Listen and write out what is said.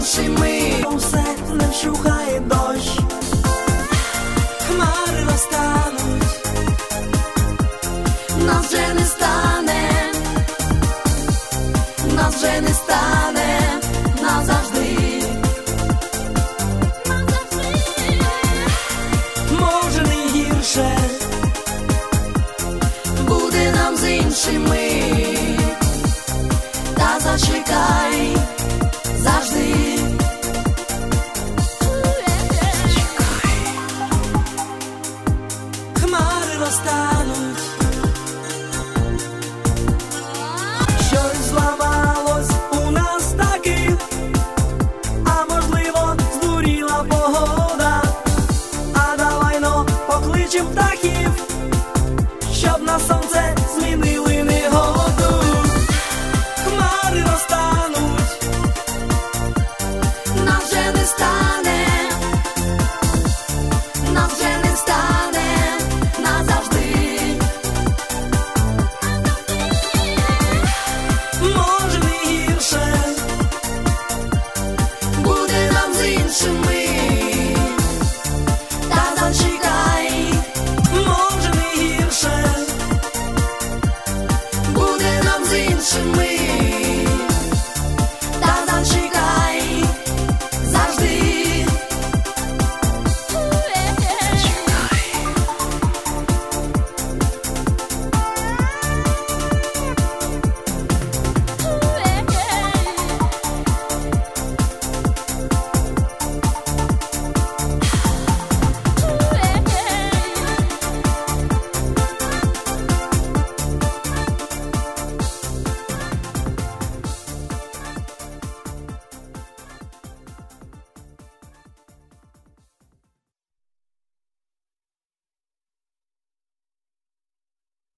іншими. Усе не вщухає дощ, хмари розтануть, нас вже не стане, нас вже не стане назавжди. Може не гірше буде нам з іншими, та зачекай завжди. Зачекай. Хмари розтануть, щось зламалось у нас таки, а можливо здуріла погода. А давай-но покличем птахів, щоб на сонце змінили негоду. Хмари розтануть, нас вже не стане, нас вже не стане назавжди. Може не гірше буде нам з іншими, та зачекай. Може не гірше буде нам з іншими.